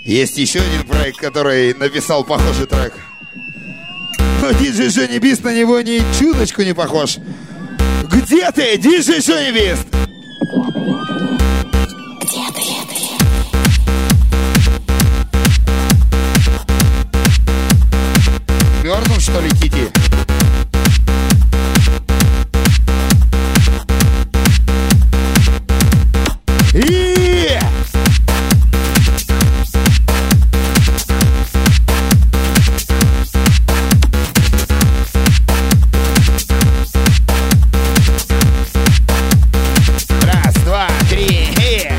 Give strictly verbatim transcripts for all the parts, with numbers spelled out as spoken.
Есть еще один проект, который написал похожий трек. Но диджей Джонни Бист на него ни чуточку не похож. Где ты, диджей Джонни Бист? Где ты? Мёрзнул, что ли, Кити? И... Раз, два, три, и...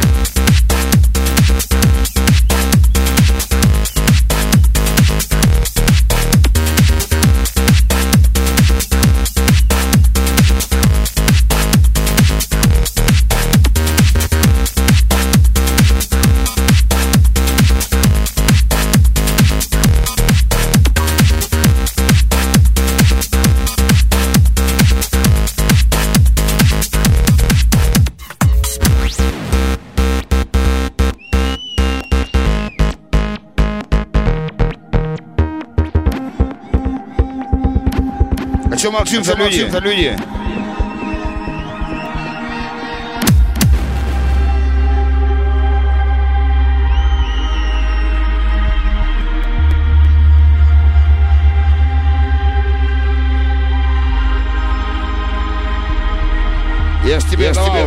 Че молчим за люди? За люди? Я ж тебе, я ж тебе,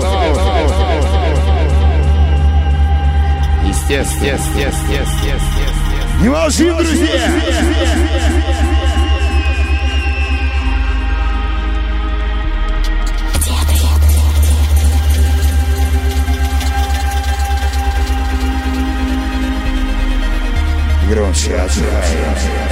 естественно, естественно, естественно. Не молчим, друзья! Громче, громче.